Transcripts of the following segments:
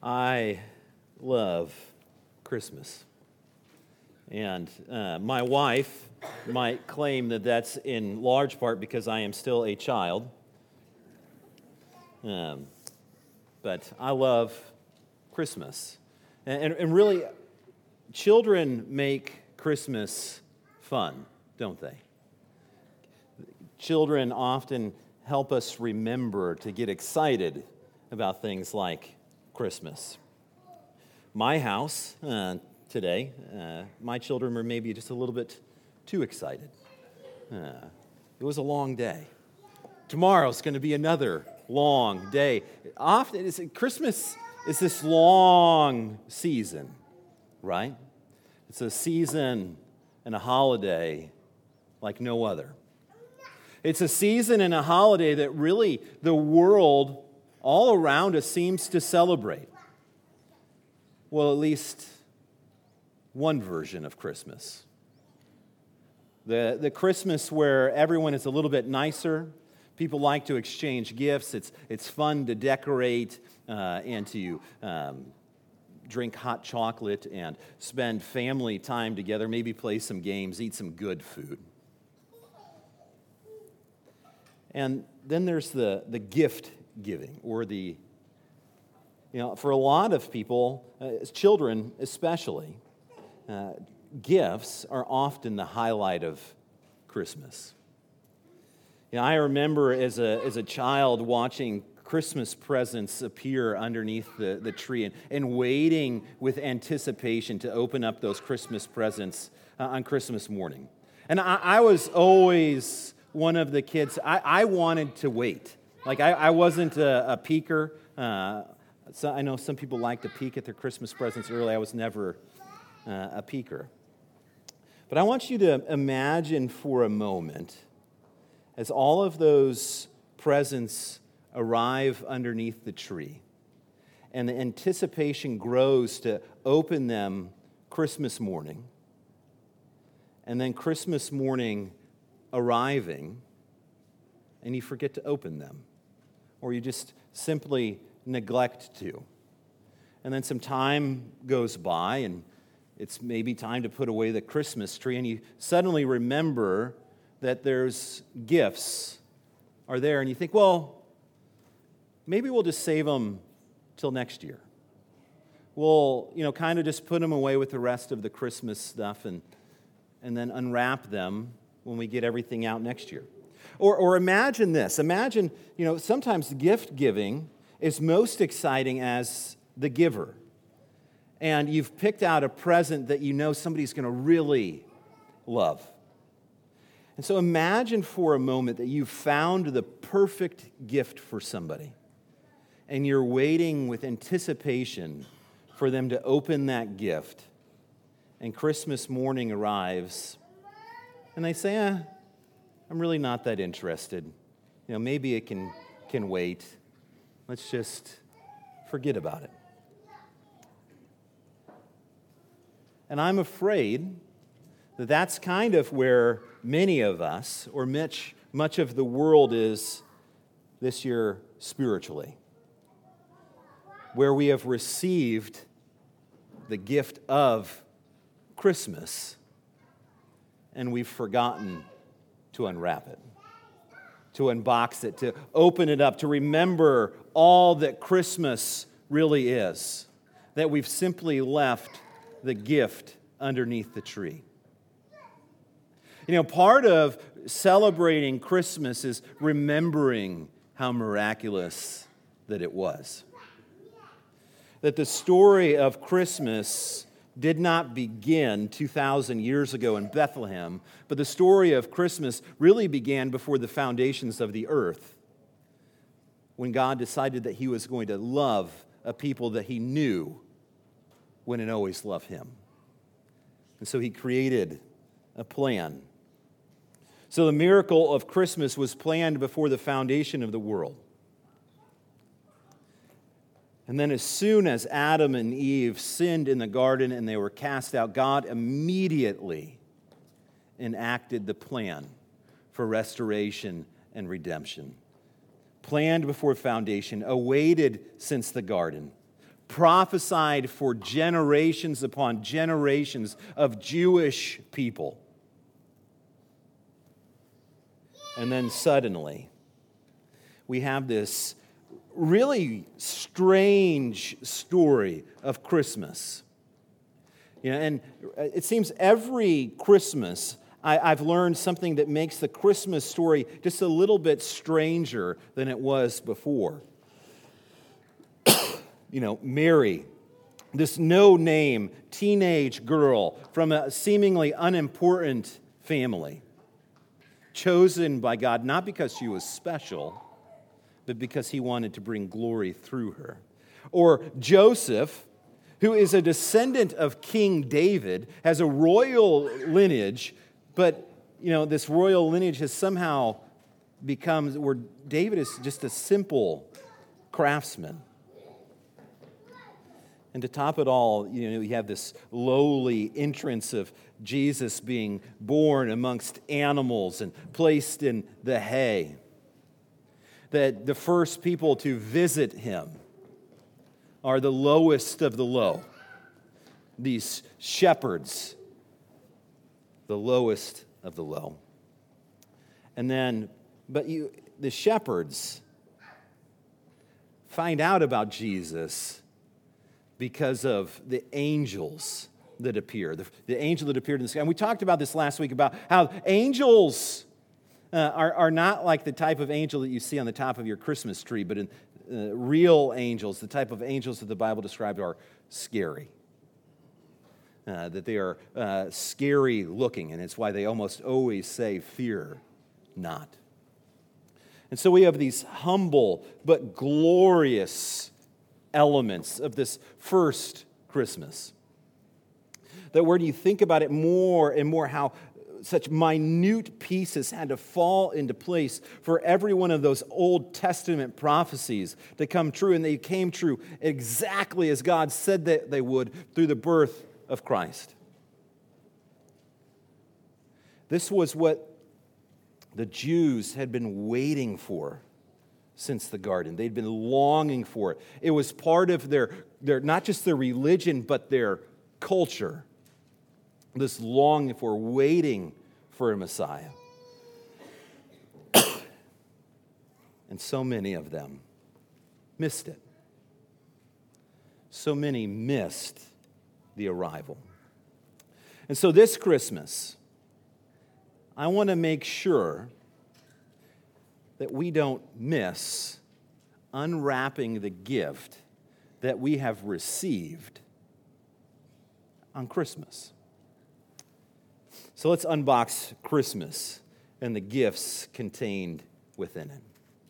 I love Christmas. And my wife might claim that that's in large part because I am still a child. But I love Christmas. And really, children make Christmas fun, don't they? Children often help us remember to get excited about things like Christmas. My house today, my children were maybe just a little bit too excited. It was a long day. Tomorrow's going to be another long day. Christmas is this long season, right? It's a season and a holiday like no other. It's a season and a holiday that really the world all around us seems to celebrate. Well, at least one version of Christmas. The Christmas where everyone is a little bit nicer. People like to exchange gifts. It's fun to decorate and to drink hot chocolate and spend family time together, maybe play some games, eat some good food. And then there's the gift giving, or for a lot of people, children especially, gifts are often the highlight of Christmas. I remember as a child watching Christmas presents appear underneath the tree and waiting with anticipation to open up those Christmas presents on Christmas morning. And I was always one of the kids, I wanted to wait. Like, I wasn't a peeker. So I know some people like to peek at their Christmas presents early. I was never a peeker. But I want you to imagine for a moment, as all of those presents arrive underneath the tree, and the anticipation grows to open them Christmas morning, and then Christmas morning arriving, and you forget to open them, or you just simply neglect to. And then some time goes by, and it's maybe time to put away the Christmas tree, and you suddenly remember that there's gifts are there, and you think, well, maybe we'll just save them till next year. We'll, kind of just put them away with the rest of the Christmas stuff and then unwrap them when we get everything out next year. Or imagine this. Imagine, sometimes gift giving is most exciting as the giver. And you've picked out a present that somebody's going to really love. And so imagine for a moment that you've found the perfect gift for somebody. And you're waiting with anticipation for them to open that gift. And Christmas morning arrives, and they say, I'm really not that interested. Maybe it can wait. Let's just forget about it. And I'm afraid that that's kind of where many of us, or much of the world is this year spiritually, where we have received the gift of Christmas, and we've forgotten to unwrap it, to unbox it, to open it up, to remember all that Christmas really is, that we've simply left the gift underneath the tree. Part of celebrating Christmas is remembering how miraculous that it was. That the story of Christmas did not begin 2,000 years ago in Bethlehem, but the story of Christmas really began before the foundations of the earth, when God decided that He was going to love a people that He knew wouldn't always love Him. And so He created a plan. So the miracle of Christmas was planned before the foundation of the world. And then as soon as Adam and Eve sinned in the garden and they were cast out, God immediately enacted the plan for restoration and redemption. Planned before foundation, awaited since the garden, prophesied for generations upon generations of Jewish people. And then suddenly, we have this really strange story of Christmas. And it seems every Christmas, I've learned something that makes the Christmas story just a little bit stranger than it was before. Mary, this no-name teenage girl from a seemingly unimportant family, chosen by God not because she was special, but because he wanted to bring glory through her. Or Joseph, who is a descendant of King David, has a royal lineage, but this royal lineage has somehow become where David is just a simple craftsman. And to top it all, you have this lowly entrance of Jesus being born amongst animals and placed in the hay. That the first people to visit him are the lowest of the low. These shepherds, the lowest of the low. And then, the shepherds find out about Jesus because of the angels that appear. The angel that appeared in the sky. And we talked about this last week about how angels are not like the type of angel that you see on the top of your Christmas tree, but in real angels, the type of angels that the Bible described are scary. That they are scary looking, and it's why they almost always say, "Fear not." And so we have these humble but glorious elements of this first Christmas. That when you think about it more and more, how such minute pieces had to fall into place for every one of those Old Testament prophecies to come true, and they came true exactly as God said that they would through the birth of Christ. This was what the Jews had been waiting for since the garden. They'd been longing for it. It was part of their not just their religion, but their culture. This longing for, waiting for a Messiah. And so many of them missed it. So many missed the arrival. And so this Christmas, I want to make sure that we don't miss unwrapping the gift that we have received on Christmas. So let's unbox Christmas and the gifts contained within it.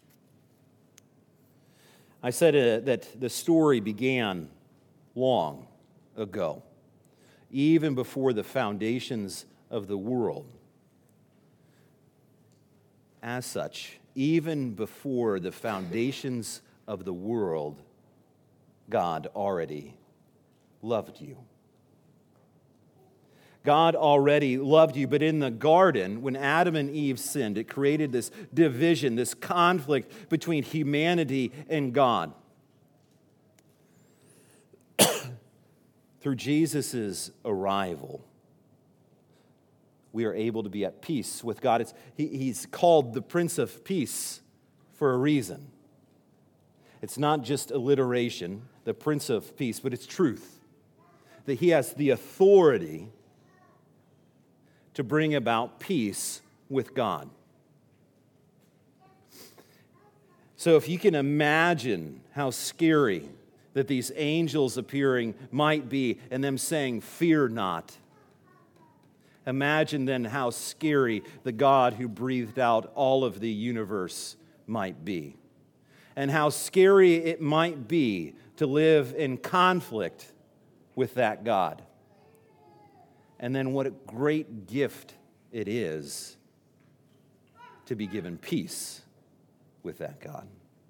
I said that the story began long ago, even before the foundations of the world. As such, even before the foundations of the world, God already loved you. God already loved you, but in the garden, when Adam and Eve sinned, it created this division, this conflict between humanity and God. Through Jesus' arrival, we are able to be at peace with God. He's called the Prince of Peace for a reason. It's not just alliteration, the Prince of Peace, but it's truth. That he has the authority to bring about peace with God. So if you can imagine how scary that these angels appearing might be and them saying, "Fear not." Imagine then how scary the God who breathed out all of the universe might be. And how scary it might be to live in conflict with that God. And then what a great gift it is to be given peace with that God.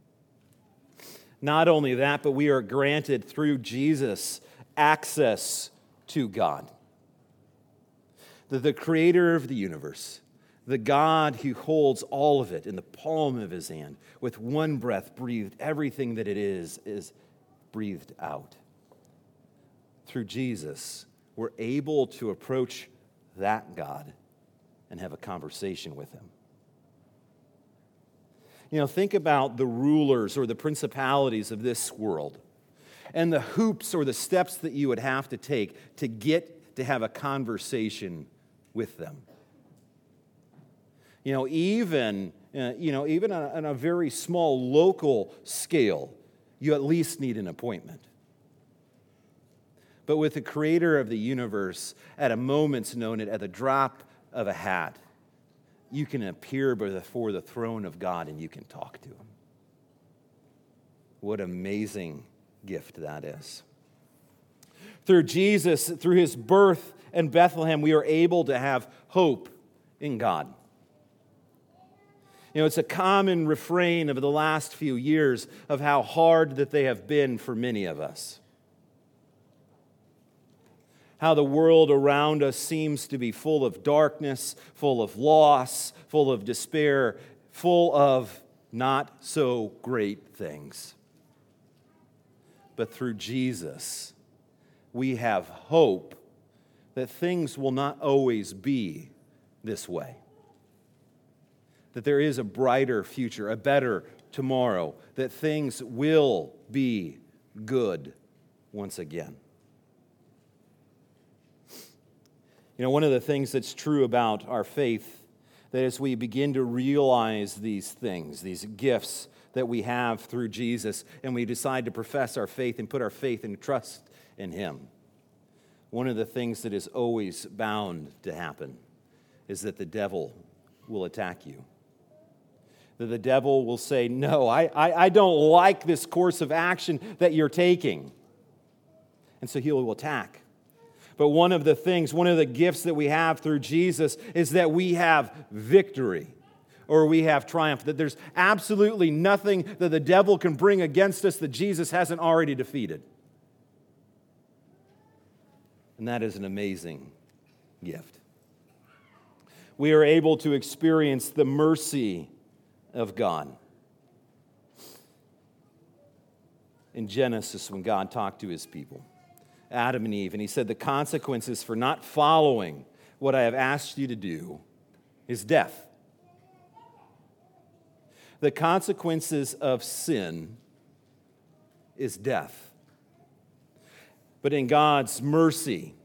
Not only that, but we are granted through Jesus access to God. The creator of the universe, the God who holds all of it in the palm of his hand, with one breath breathed everything that it is breathed out. Through Jesus, we're able to approach that God and have a conversation with him. Think about the rulers or the principalities of this world and the hoops or the steps that you would have to take to get to have a conversation with them. Even on a very small local scale, you at least need an appointment. But with the creator of the universe, at a moment's notice, at the drop of a hat, you can appear before the throne of God and you can talk to him. What amazing gift that is. Through Jesus, through his birth in Bethlehem, we are able to have hope in God. It's a common refrain of the last few years of how hard that they have been for many of us. How the world around us seems to be full of darkness, full of loss, full of despair, full of not so great things. But through Jesus, we have hope that things will not always be this way. That there is a brighter future, a better tomorrow, that things will be good once again. One of the things that's true about our faith, that as we begin to realize these things, these gifts that we have through Jesus, and we decide to profess our faith and put our faith and trust in him, one of the things that is always bound to happen is that the devil will attack you. That the devil will say, no, I don't like this course of action that you're taking. And so he will attack. But one of the gifts that we have through Jesus is that we have victory, or we have triumph. That there's absolutely nothing that the devil can bring against us that Jesus hasn't already defeated. And that is an amazing gift. We are able to experience the mercy of God. In Genesis, when God talked to his people, Adam and Eve, and he said, the consequences for not following what I have asked you to do is death. The consequences of sin is death. But in God's mercy,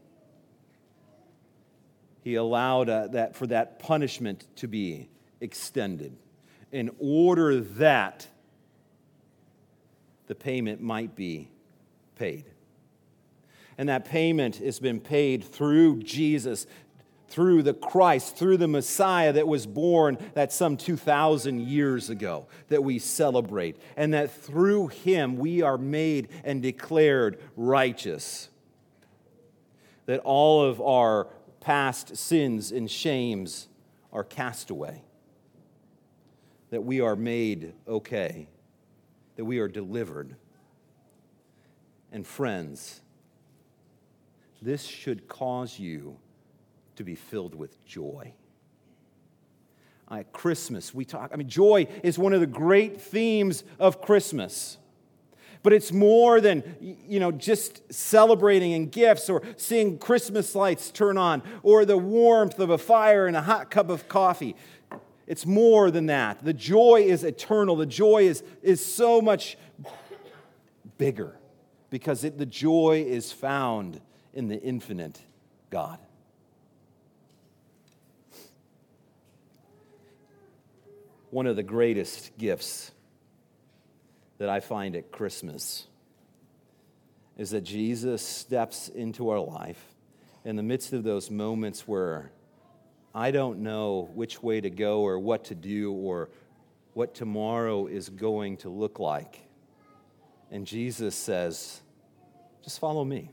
he allowed for that punishment to be extended in order that the payment might be paid. And that payment has been paid through Jesus, through the Christ, through the Messiah that was born that some 2,000 years ago that we celebrate. And that through him we are made and declared righteous. That all of our past sins and shames are cast away. That we are made okay. That we are delivered. And friends, this should cause you to be filled with joy. At Christmas, joy is one of the great themes of Christmas. But it's more than, just celebrating in gifts or seeing Christmas lights turn on or the warmth of a fire and a hot cup of coffee. It's more than that. The joy is eternal. The joy is so much bigger because the joy is found in the infinite God. One of the greatest gifts that I find at Christmas is that Jesus steps into our life in the midst of those moments where I don't know which way to go or what to do or what tomorrow is going to look like. And Jesus says, just follow me.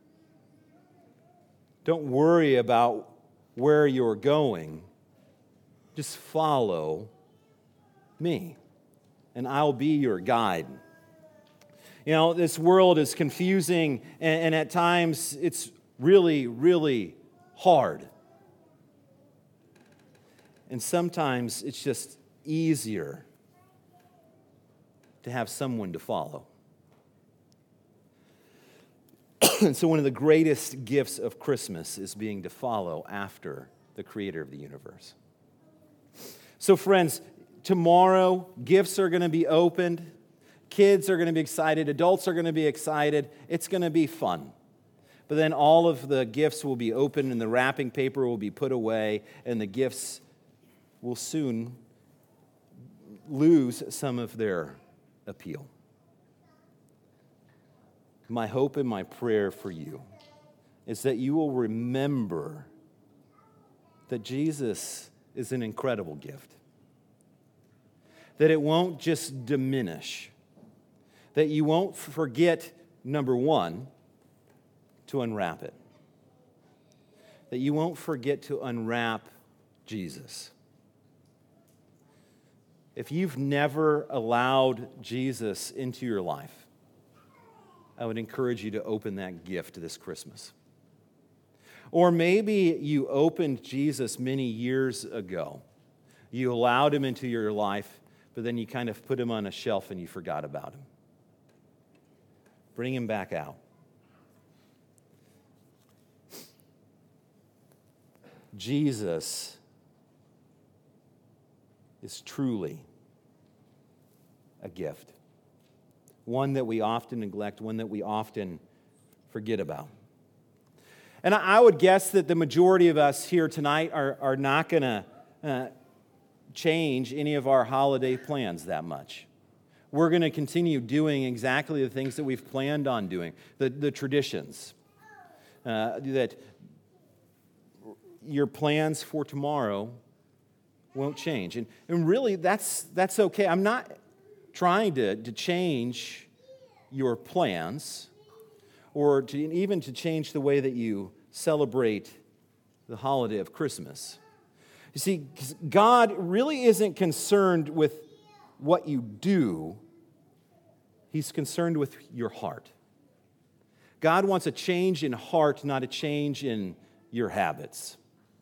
Don't worry about where you're going. Just follow me, and I'll be your guide. This world is confusing, and at times it's really, really hard. And sometimes it's just easier to have someone to follow. And so one of the greatest gifts of Christmas is being to follow after the creator of the universe. So friends, tomorrow gifts are going to be opened. Kids are going to be excited. Adults are going to be excited. It's going to be fun. But then all of the gifts will be opened and the wrapping paper will be put away and the gifts will soon lose some of their appeal. My hope and my prayer for you is that you will remember that Jesus is an incredible gift. That it won't just diminish. That you won't forget, number one, to unwrap it. That you won't forget to unwrap Jesus. If you've never allowed Jesus into your life, I would encourage you to open that gift this Christmas. Or maybe you opened Jesus many years ago. You allowed him into your life, but then you kind of put him on a shelf and you forgot about him. Bring him back out. Jesus is truly a gift. One that we often neglect, one that we often forget about. And I would guess that the majority of us here tonight are not going to change any of our holiday plans that much. We're going to continue doing exactly the things that we've planned on doing, the traditions. That your plans for tomorrow won't change. And really, that's okay. I'm not trying to change your plans or even to change the way that you celebrate the holiday of Christmas. You see, God really isn't concerned with what you do. He's concerned with your heart. God wants a change in heart, not a change in your habits.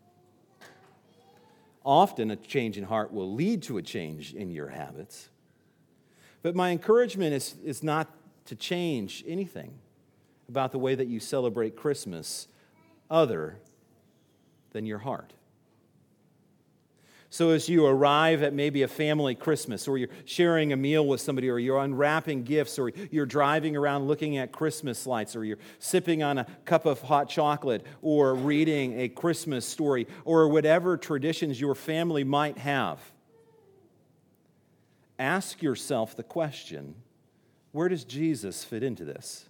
Often a change in heart will lead to a change in your habits. But my encouragement is not to change anything about the way that you celebrate Christmas other than your heart. So as you arrive at maybe a family Christmas, or you're sharing a meal with somebody, or you're unwrapping gifts, or you're driving around looking at Christmas lights, or you're sipping on a cup of hot chocolate, or reading a Christmas story, or whatever traditions your family might have, ask yourself the question, where does Jesus fit into this?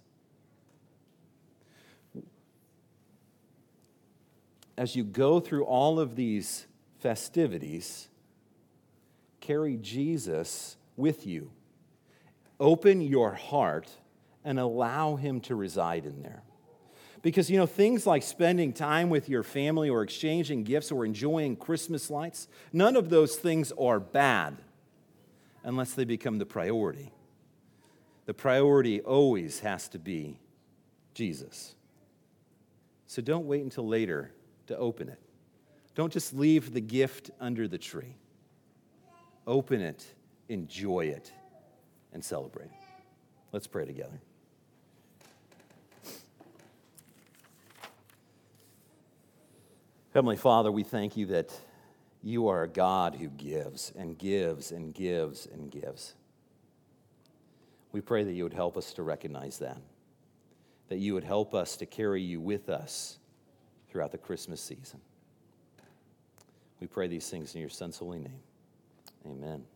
As you go through all of these festivities, carry Jesus with you. Open your heart and allow him to reside in there. Because, things like spending time with your family or exchanging gifts or enjoying Christmas lights, none of those things are bad unless they become the priority. The priority always has to be Jesus. So don't wait until later to open it. Don't just leave the gift under the tree. Open it, enjoy it, and celebrate it. Let's pray together. Heavenly Father, we thank you that you are a God who gives and gives and gives and gives. We pray that you would help us to recognize that you would help us to carry you with us throughout the Christmas season. We pray these things in your Son's holy name. Amen.